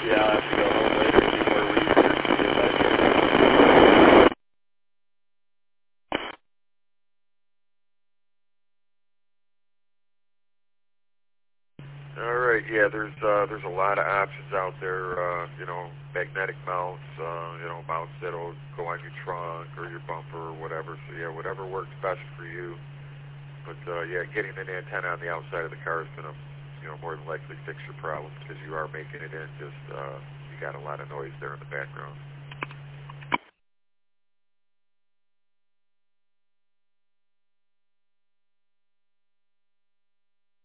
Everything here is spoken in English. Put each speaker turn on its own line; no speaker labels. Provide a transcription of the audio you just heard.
Yeah, I'll have to go home later and do more research and get back in.
All right, yeah, there's a lot of options out there, magnetic mounts, mounts that'll go on your trunk or your bumper or whatever. So yeah, whatever works best for you. But yeah, getting an antenna on the outside of the car is gonna, more than likely fix your problem because you are making it in. Just you got a lot of noise there in the background.